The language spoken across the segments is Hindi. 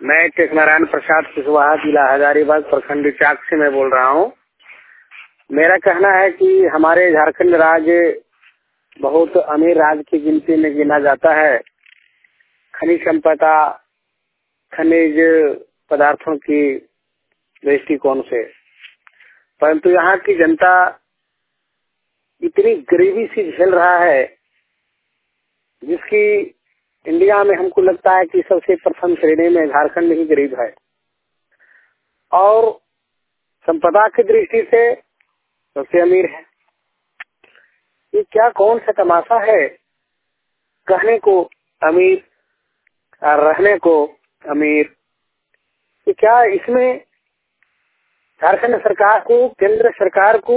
मैं टेकनारायण प्रसाद कुशवाहा, जिला हजारीबाग, प्रखंड चाक से मैं बोल रहा हूँ। मेरा कहना है कि हमारे झारखंड राज्य बहुत अमीर राज्य की गिनती में गिना जाता है। खनिज संपदा, खनिज पदार्थों की दृष्टिकोण से, परंतु यहाँ की जनता इतनी गरीबी से झेल रहा है जिसकी इंडिया में हमको लगता है कि सबसे प्रथम श्रेणी में झारखंड ही गरीब है और संपदा की दृष्टि से सबसे अमीर है। ये क्या कौन सा तमाशा है? कहने को अमीर और रहने को अमीर। ये क्या इसमें झारखंड सरकार को, केंद्र सरकार को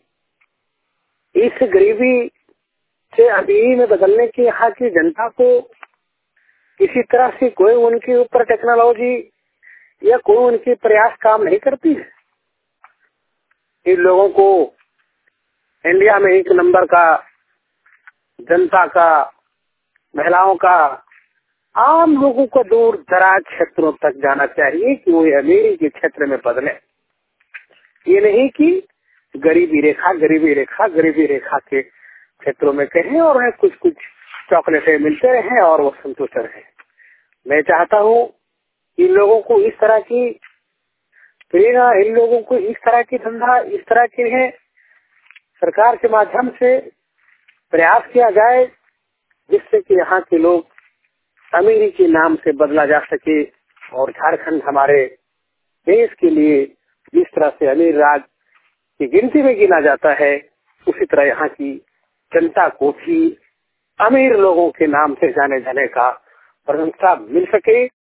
इस गरीबी से अमीरी में बदलने की यहाँ की जनता को किसी तरह से कोई उनके ऊपर टेक्नोलॉजी या कोई उनकी प्रयास काम नहीं करती है? इन लोगों को इंडिया में एक नंबर का जनता का, महिलाओं का, आम लोगों को दूर दराज क्षेत्रों तक जाना चाहिए कि वो अमीरी के क्षेत्र में बदले। ये नहीं कि गरीबी रेखा के क्षेत्रों में कहें और उन्हें कुछ कुछ चॉकलेटें मिलते रहे और वो संतुष्ट रहे। मैं चाहता हूँ इन लोगों को इस तरह की प्रेरणा, इन लोगों को इस तरह की धंधा, इस तरह के सरकार के माध्यम से प्रयास किया जाए जिससे कि यहाँ के लोग अमीरी के नाम से बदला जा सके और झारखंड हमारे देश के लिए जिस तरह से अमीर राज्य की गिनती में गिना जाता है उसी तरह यहाँ की जनता को भी अमीर लोगों के नाम से जाने जाने का प्रशंसा मिल सके।